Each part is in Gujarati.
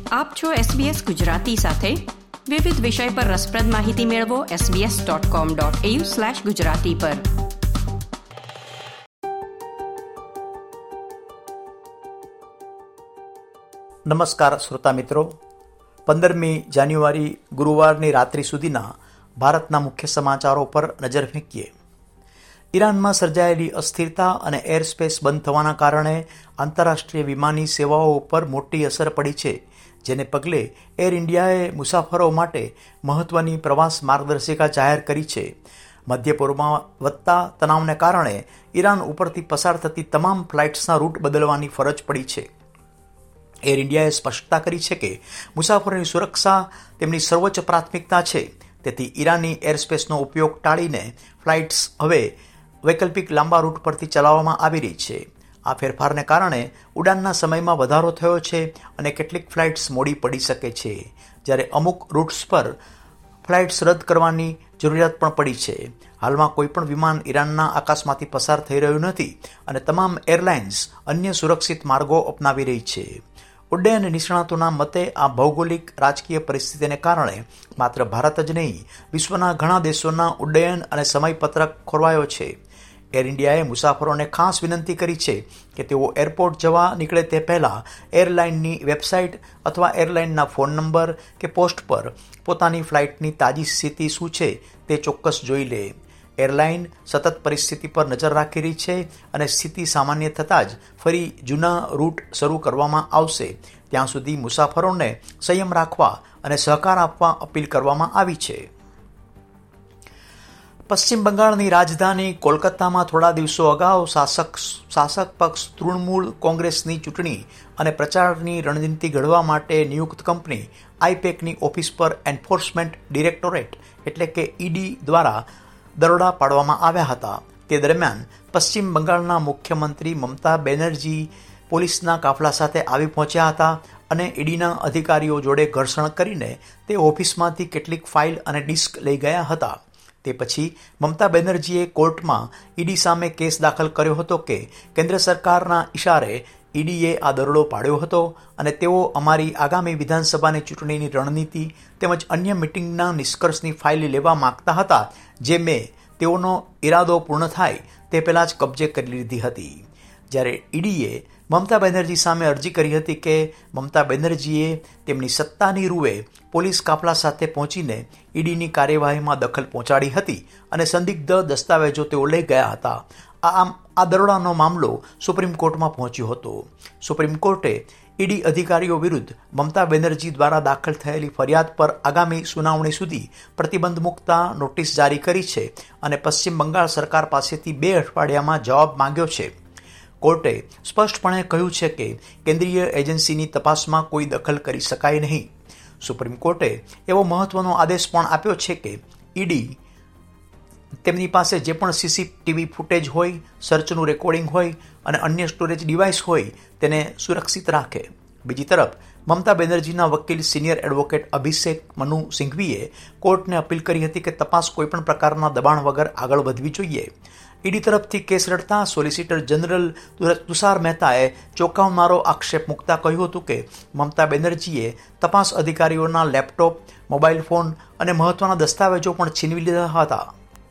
આપ છો SBS ગુજરાતી સાથે. વિવિધ વિષય પર રસપ્રદ માહિતી મેળવો sbs.com.au/gujarati પર. નમસ્કાર શ્રોતા મિત્રો. 15મી જાન્યુઆરી ગુરુવારની રાત્રિ સુધીના ભારતના મુખ્ય સમાચારો પર નજર ફેંકીએ. ઈરાનમાં સર્જાયેલી અસ્થિરતા અને એરસ્પેસ બંધ થવાના કારણે આંતરરાષ્ટ્રીય વિમાની સેવાઓ પર મોટી અસર પડી છે, જેને પગલે એર ઇન્ડિયાએ મુસાફરો માટે મહત્વની પ્રવાસ માર્ગદર્શિકા જાહેર કરી છે. મધ્ય પૂર્વમાં વધતા તણાવને કારણે ઈરાન ઉપરથી પસાર થતી તમામ ફ્લાઇટ્સના રૂટ બદલવાની ફરજ પડી છે. એર ઇન્ડિયાએ સ્પષ્ટતા કરી છે કે મુસાફરોની સુરક્ષા તેમની સર્વોચ્ચ પ્રાથમિકતા છે, તેથી ઈરાની એરસ્પેસનો ઉપયોગ ટાળીને ફ્લાઇટ્સ હવે વૈકલ્પિક લાંબા રૂટ પરથી ચલાવવામાં આવી રહી છે. આ ફેરફારને કારણે ઉડાનના સમયમાં વધારો થયો છે અને કેટલીક ફ્લાઇટ્સ મોડી પડી શકે છે, જ્યારે અમુક રૂટ્સ પર ફ્લાઇટ્સ રદ કરવાની જરૂરિયાત પણ પડી છે. હાલમાં કોઈપણ વિમાન ઈરાનના આકાશમાંથી પસાર થઈ રહ્યું નથી અને તમામ એરલાઇન્સ અન્ય સુરક્ષિત માર્ગો અપનાવી રહી છે. ઉડ્ડયન નિષ્ણાતોના મતે આ ભૌગોલિક રાજકીય પરિસ્થિતિને કારણે માત્ર ભારત જ નહીં, વિશ્વના ઘણા દેશોના ઉડ્ડયન અને સમયપત્રક ખોરવાયો છે. એર ઇન્ડિયાએ મુસાફરોને ખાસ વિનંતી કરી છે કે તેઓ એરપોર્ટ જવા નીકળે તે પહેલાં એરલાઇનની વેબસાઇટ અથવા એરલાઇનના ફોન નંબર કે પોસ્ટ પર પોતાની ફ્લાઇટની તાજી સ્થિતિ શું છે તે ચોક્કસ જોઈ લે. એરલાઇન સતત પરિસ્થિતિ પર નજર રાખી રહી છે અને સ્થિતિ સામાન્ય થતાં જ ફરી જૂના રૂટ શરૂ કરવામાં આવશે. ત્યાં સુધી મુસાફરોને સંયમ રાખવા અને સહકાર આપવા અપીલ કરવામાં આવી છે. પશ્ચિમ બંગાળની રાજધાની કોલકાતામાં થોડા દિવસો અગાઉ શાસક પક્ષ તૃણમૂલ કોંગ્રેસની ચૂંટણી અને પ્રચારની રણનીતિ ઘડવા માટે નિયુક્ત કંપની આઈપેકની ઓફિસ પર એન્ફોર્સમેન્ટ ડિરેક્ટોરેટ એટલે કે ઈડી દ્વારા દરોડા પાડવામાં આવ્યા હતા. તે દરમિયાન પશ્ચિમ બંગાળના મુખ્યમંત્રી મમતા બેનર્જી પોલીસના કાફલા સાથે આવી પહોંચ્યા હતા અને ઈડીના અધિકારીઓ જોડે ઘર્ષણ કરીને તે ઓફિસમાંથી કેટલીક ફાઇલ અને ડિસ્ક લઈ ગયા હતા. તે પછી મમતા બેનર્જીએ કોર્ટમાં ઈડી સામે કેસ દાખલ કર્યો હતો કે કેન્દ્ર સરકારના ઇશારે ઈડીએ આ દરોડો પાડ્યો હતો અને તેઓ અમારી આગામી વિધાનસભાની ચૂંટણીની રણનીતિ તેમજ અન્ય મિટિંગના નિષ્કર્ષની ફાઇલ લેવા માંગતા હતા, જે મેં તેઓનો ઈરાદો પૂર્ણ થાય તે પહેલાં જ કબજે કરી લીધી હતી. જ્યારે ઈડીએ મમતા બેનર્જી સામે અરજી કરી હતી કે મમતા બેનર્જીએ તેમની સત્તાની રૂએ પોલીસ કાફલા સાથે પહોંચીને ઈડીની કાર્યવાહીમાં દખલ પહોંચાડી હતી અને સંદિગ્ધ દસ્તાવેજો તેઓ લઈ ગયા હતા. આ દરોડાનો મામલો સુપ્રીમ કોર્ટમાં પહોંચ્યો હતો. સુપ્રીમ કોર્ટે ઈડી અધિકારીઓ વિરુદ્ધ મમતા બેનર્જી દ્વારા દાખલ થયેલી ફરિયાદ પર આગામી સુનાવણી સુધી પ્રતિબંધ મૂકતા નોટિસ જારી કરી છે અને પશ્ચિમ બંગાળ સરકાર પાસેથી 2 અઠવાડિયામાં જવાબ માંગ્યો છે. કોર્ટે સ્પષ્ટપણે કહ્યું છે કે કેન્દ્રીય એજન્સીની તપાસમાં કોઈ દખલ કરી શકાય નહીં. સુપ્રીમ કોર્ટે એવો મહત્વનો આદેશ પણ આપ્યો છે કે ઈડી તેમની પાસે જે પણ સીસીટીવી ફૂટેજ હોય, સર્ચનું રેકોર્ડિંગ હોય અને અન્ય સ્ટોરેજ ડિવાઇસ હોય તેને સુરક્ષિત રાખે. બીજી તરફ મમતા બેનર્જીના વકીલ સિનિયર એડવોકેટ અભિષેક મનુ સિંઘવીએ કોર્ટને અપીલ કરી હતી કે તપાસ કોઈપણ પ્રકારના દબાણ વગર આગળ વધવી જોઈએ. ઈડી તરફથી કેસ લડતા સોલિસિટર જનરલ તુષાર મહેતાએ ચોંકાવનારો આક્ષેપ મૂકતા કહ્યું હતું કે મમતા બેનર્જીએ તપાસ અધિકારીઓના લેપટોપ, મોબાઈલ ફોન અને મહત્વના દસ્તાવેજો પણ છીનવી લીધા હતા.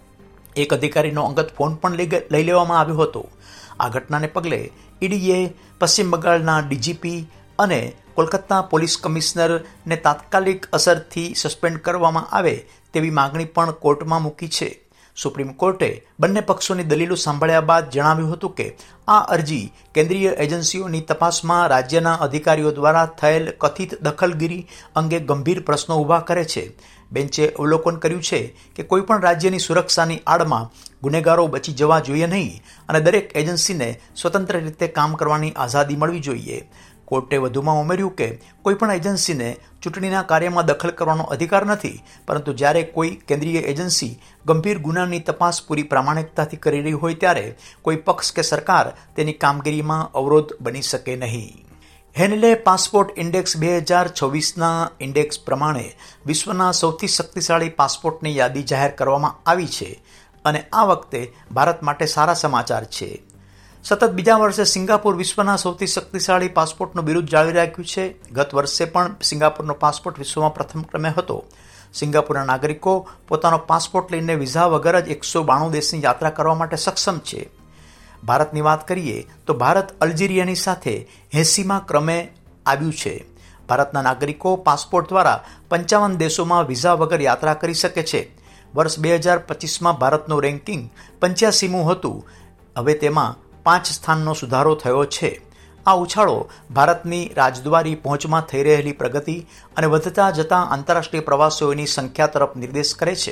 એક અધિકારીનો અંગત ફોન પણ લઈ લેવામાં આવ્યો હતો. આ ઘટનાને પગલે ઈડીએ પશ્ચિમ બંગાળના ડીજીપી અને કોલકાતા પોલીસ કમિશનરને તાત્કાલિક અસરથી સસ્પેન્ડ કરવામાં આવે તેવી માંગણી પણ કોર્ટમાં મૂકી છે. સુપ્રીમ કોર્ટે બંને પક્ષોની દલીલો સાંભળ્યા બાદ જણાવ્યું હતું કે આ અરજી કેન્દ્રીય એજન્સીઓની તપાસમાં રાજ્યના અધિકારીઓ દ્વારા થયેલ કથિત દખલગીરી અંગે ગંભીર પ્રશ્નો ઊભા કરે છે. બેન્ચે અવલોકન કર્યું છે કે કોઈપણ રાજ્યની સુરક્ષાની આડમાં ગુનેગારો બચી જવા જોઈએ નહીં અને દરેક એજન્સીને સ્વતંત્ર રીતે કામ કરવાની આઝાદી મળવી જોઈએ. કોર્ટે વધુમાં ઉમેર્યું કે કોઈપણ એજન્સીને ચૂંટણીના કાર્યમાં દખલ કરવાનો અધિકાર નથી, પરંતુ જ્યારે કોઈ કેન્દ્રીય એજન્સી ગંભીર ગુનાની તપાસ પૂરી પ્રામાણિકતાથી કરી રહી હોય ત્યારે કોઈ પક્ષ કે સરકાર તેની કામગીરીમાં અવરોધ બની શકે નહીં. હેનલે પાસપોર્ટ ઇન્ડેક્સ 2026ના ઇન્ડેક્સ પ્રમાણે વિશ્વના સૌથી શક્તિશાળી પાસપોર્ટની યાદી જાહેર કરવામાં આવી છે અને આ વખતે ભારત માટે સારા સમાચાર છે. સતત બીજા વર્ષે સિંગાપુર વિશ્વના સૌથી શક્તિશાળી પાસપોર્ટનું બિરુદ જાળવી રાખ્યું છે. ગત વર્ષે પણ સિંગાપુરનો પાસપોર્ટ વિશ્વમાં પ્રથમ ક્રમે હતો. સિંગાપુરના નાગરિકો પોતાનો પાસપોર્ટ લઈને વિઝા વગર જ 192 દેશની યાત્રા કરવા માટે સક્ષમ છે. ભારતની વાત કરીએ તો ભારત અલ્જીરિયાની સાથે 80મા ક્રમે આવ્યું છે. ભારતના નાગરિકો પાસપોર્ટ દ્વારા 55 દેશોમાં વિઝા વગર યાત્રા કરી શકે છે. વર્ષ 2025માં ભારતનું રેન્કિંગ 85મું હતું. હવે તેમાં 5 સ્થાનનો સુધારો થયો છે. આ ઉછાળો ભારતની રાજદ્વારી પહોંચમાં થઈ રહેલી પ્રગતિ અને વધતા જતા આંતરરાષ્ટ્રીય પ્રવાસીઓની સંખ્યા તરફ નિર્દેશ કરે છે.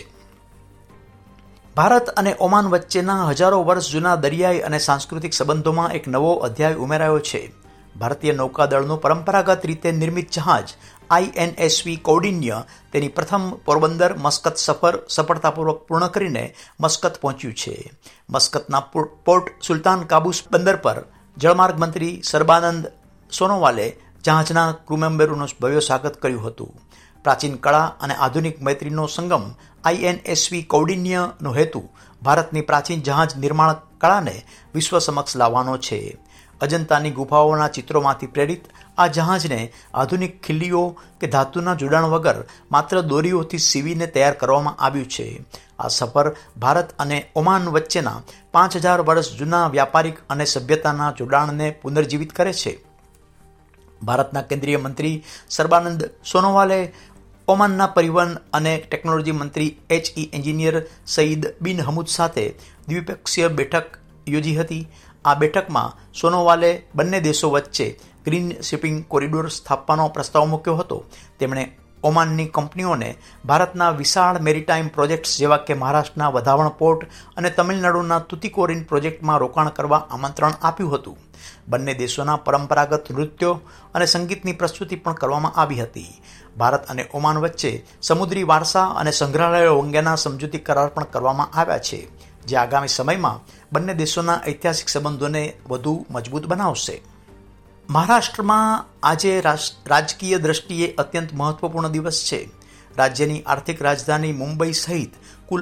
ભારત અને ઓમાન વચ્ચેના હજારો વર્ષ જૂના દરિયાઈ અને સાંસ્કૃતિક સંબંધોમાં એક નવો અધ્યાય ઉમેરાયો છે. ભારતીય નૌકાદળનું પરંપરાગત રીતે નિર્મિત જહાજ INSV કૌંડિન્ય તેની પ્રથમ પોરબંદર મસ્કત સફર સફળતાપૂર્વક પૂર્ણ કરીને મસ્કત પહોંચ્યું છે. મસ્કતના પોર્ટ સુલતાન કાબૂસ બંદર પર જળમાર્ગ મંત્રી સર્બાનંદ સોનોવાલે જહાજના ક્રૂ મેમ્બરોનું ભવ્ય સ્વાગત કર્યું હતું. પ્રાચીન કળા અને આધુનિક મૈત્રીનો સંગમ INSV કૌંડિન્યનો હેતુ ભારતની પ્રાચીન જહાજ નિર્માણ કળાને વિશ્વ સમક્ષ લાવવાનો છે. અજંતાની ગુફાઓના ચિત્રોમાંથી પ્રેરિત આ જહાજને આધુનિક ખીલ્લીઓ કે ધાતુના જોડાણ વગર માત્ર દોરીઓથી સીવીને તૈયાર કરવામાં આવ્યું છે. આ સફર ભારત અને ઓમાન વચ્ચેના 5000 વર્ષ જૂના વ્યાપારિક અને સભ્યતાના જોડાણને પુનર્જીવિત કરે છે. ભારતના કેન્દ્રીય મંત્રી સર્બાનંદ સોનોવાલે ઓમાનના પરિવહન અને ટેકનોલોજી મંત્રી HE એન્જિનિયર સઈદ બિન હમૂદ સાથે દ્વિપક્ષીય બેઠક યોજી હતી. આ બેઠકમાં સોનોવાલે બંને દેશો વચ્ચે ગ્રીન શિપિંગ કોરિડોર સ્થાપવાનો પ્રસ્તાવ મૂક્યો હતો. તેમણે ઓમાનની કંપનીઓને ભારતના વિશાળ મેરીટાઈમ પ્રોજેક્ટ્સ જેવા કે મહારાષ્ટ્રના વધાવણ પોર્ટ અને તમિલનાડુના તુતિકોરિન પ્રોજેક્ટમાં રોકાણ કરવા આમંત્રણ આપ્યું હતું. બંને દેશોના પરંપરાગત નૃત્યો અને સંગીતની પ્રસ્તુતિ પણ કરવામાં આવી હતી. ભારત અને ઓમાન વચ્ચે સમુદ્રી વારસા અને સંગ્રહાલયો અંગેના સમજૂતી કરાર પણ કરવામાં આવ્યા છે, જે આગામી સમયમાં બંને દેશોના ઐતિહાસિક સંબંધોને વધુ મજબૂત બનાવશે. મહારાષ્ટ્રમાં આજે રાજકીય દ્રષ્ટિએ અત્યંત મહત્વપૂર્ણ દિવસ છે. રાજ્યની આર્થિક રાજધાની મુંબઈ સહિત કુલ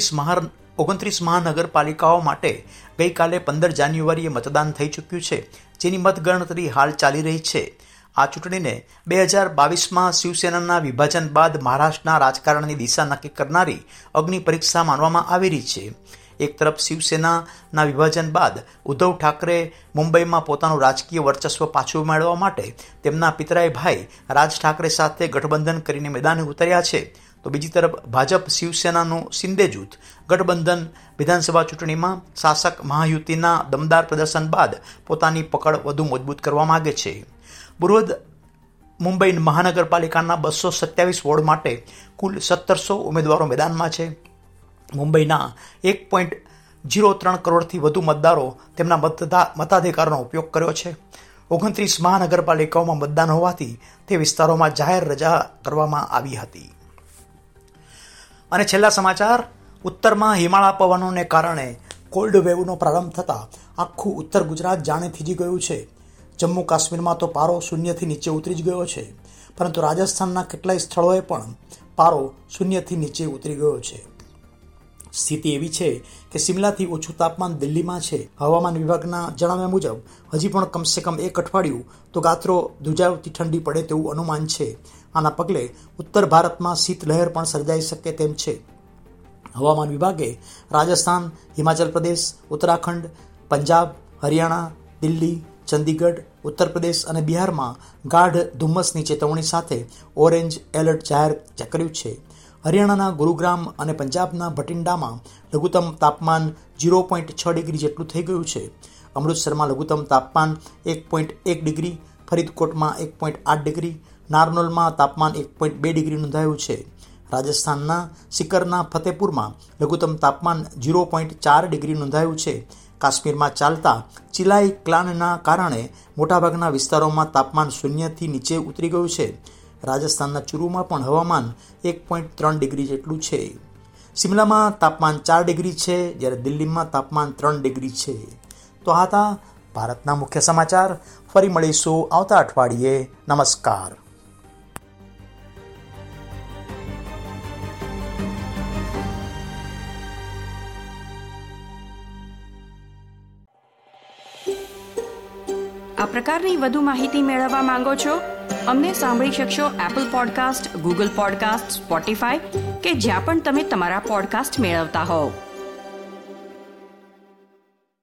29 મહાનગરપાલિકાઓ માટે ગઈકાલે 15 જાન્યુઆરીએ મતદાન થઈ ચૂક્યું છે, જેની મતગણતરી હાલ ચાલી રહી છે. આ ચૂંટણીને 2022માં શિવસેનાના વિભાજન બાદ મહારાષ્ટ્રના રાજકારણની દિશા નક્કી કરનારી અગ્નિ પરીક્ષા માનવામાં આવી રહી છે. એક તરફ શિવસેનાના વિભાજન બાદ ઉદ્ધવ ઠાકરે મુંબઈમાં પોતાનું રાજકીય વર્ચસ્વ પાછું મેળવવા માટે તેમના પિતરાઈ ભાઈ રાજ ઠાકરે સાથે ગઠબંધન કરીને મેદાને ઉતર્યા છે, તો બીજી તરફ ભાજપ શિવસેનાનું શિંદે જૂથ ગઠબંધન વિધાનસભા ચૂંટણીમાં શાસક મહાયુતિના દમદાર પ્રદર્શન બાદ પોતાની પકડ વધુ મજબૂત કરવા માંગે છે. બૃહદ મુંબઈ મહાનગરપાલિકાના 227 વોર્ડ માટે કુલ 1700 ઉમેદવારો મેદાનમાં છે. મુંબઈના 1.03 કરોડથી વધુ મતદારો તેમના મતાધિકારનો ઉપયોગ કર્યો છે. 29 મહાનગરપાલિકાઓમાં મતદાન હોવાથી તે વિસ્તારોમાં જાહેર રજા કરવામાં આવી હતી. અને છેલ્લા સમાચાર, ઉત્તરમાં હિમાલય પવનોને કારણે કોલ્ડ વેવનો પ્રારંભ થતાં આખું ઉત્તર ગુજરાત જાણે થીજી ગયું છે. જમ્મુ કાશ્મીરમાં તો પારો શૂન્યથી નીચે ઉતરી જ ગયો છે, પરંતુ રાજસ્થાનના કેટલાય સ્થળોએ પણ પારો શૂન્યથી નીચે ઉતરી ગયો છે. સ્થિતિ એવી છે કે સિમલાથી ઓછું તાપમાન દિલ્હીમાં છે. હવામાન વિભાગના જણાવ્યા મુજબ હજી પણ કમસે કમ 1 અઠવાડિયું તો ગાત્રો ધ્રુજાવતી ઠંડી પડે તેવું અનુમાન છે. આના પગલે ઉત્તર ભારતમાં શીતલહેર પણ સર્જાઈ શકે તેમ છે. હવામાન વિભાગે રાજસ્થાન, હિમાચલ પ્રદેશ, ઉત્તરાખંડ, પંજાબ, હરિયાણા, દિલ્હી, ચંદીગઢ, ઉત્તર પ્રદેશ અને બિહારમાં ગાઢ ધુમ્મસની ચેતવણી સાથે ઓરેન્જ એલર્ટ જાહેર કર્યું છે. હરિયાણાના ગુરુગ્રામ અને પંજાબના ભટિંડામાં લઘુત્તમ તાપમાન 0.6 ડિગ્રી જેટલું થઈ ગયું છે. અમૃતસરમાં લઘુત્તમ તાપમાન 1.1 ડિગ્રી, ફરીદકોટમાં 1.8 ડિગ્રી, નારનોલમાં તાપમાન 1.2 ડિગ્રી નોંધાયું છે. રાજસ્થાનના સિકરના ફતેપુરમાં લઘુત્તમ તાપમાન 0.4 ડિગ્રી નોંધાયું છે. કાશ્મીરમાં ચાલતા ચિલાઈ ક્લાનના કારણે મોટાભાગના વિસ્તારોમાં તાપમાન શૂન્યથી નીચે ઉતરી ગયું છે. રાજસ્થાનના ચુરુમાં પણ હવામાન 1.3 ડિગ્રી જેટલું છે. સિમલામાં તાપમાન 4 ડિગ્રી છે, જ્યારે દિલ્હીમાં તાપમાન 3 ડિગ્રી છે. તો આ હતા ભારતના મુખ્ય સમાચાર. ફરી મળીશું આવતા અઠવાડિયે. નમસ્કાર. પ્રકારની વધુ માહિતી મેળવવા માંગો છો? અમને સાંભળી શકશો Apple podcast, Google podcast, Spotify કે જ્યાં પણ તમે તમારા પોડકાસ્ટ મેળવતા હોવ.